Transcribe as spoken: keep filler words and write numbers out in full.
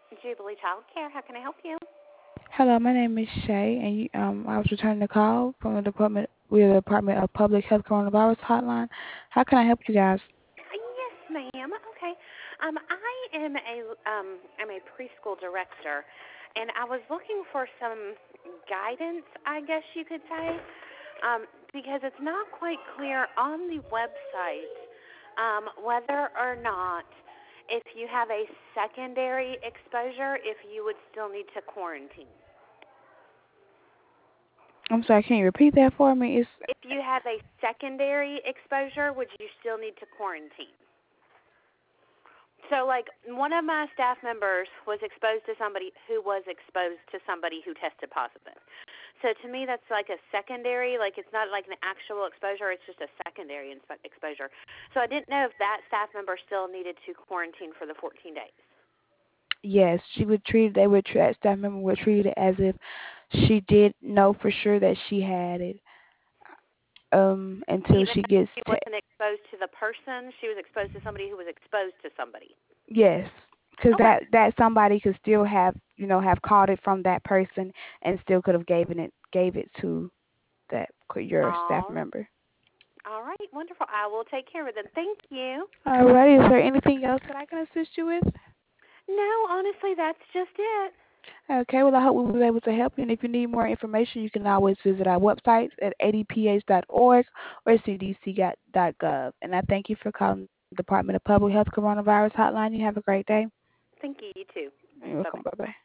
Jubilee Child Care. How can I help you? Hello, my name is Shay, and you, um, I was returning a call from the department, we're the Department of Public Health Coronavirus Hotline. How can I help you guys? Yes, ma'am. Okay. Um, I am a um, I'm a preschool director, and I was looking for some guidance, I guess you could say, um, because it's not quite clear on the website um, whether or not if you have a secondary exposure, if you would still need to quarantine. I'm sorry, can you repeat that for me? It's If you have a secondary exposure, would you still need to quarantine? So, like, one of my staff members was exposed to somebody who was exposed to somebody who tested positive. So, to me, that's like a secondary, like, it's not like an actual exposure, it's just a secondary inspe- exposure. So, I didn't know if that staff member still needed to quarantine for the fourteen days. yes, she would treat they would treat that staff member would treat it as if she did know for sure that she had it. Um, until Even she though gets she te- wasn't exposed to the person, she was exposed to somebody who was exposed to somebody. yes, because Okay. that that somebody could still have you know have caught it from that person and still could have given it gave it to that your staff All, member. all right, wonderful. I will take care of it then. Thank you. Alrighty, is there anything else that I can assist you with? No, honestly, that's just it. Okay, well, I hope we were able to help you. And if you need more information, you can always visit our website at a d p h dot org or c d c dot gov. And I thank you for calling the Department of Public Health Coronavirus Hotline. You have a great day. Thank you. You too. You're Bye bye. welcome. Bye bye.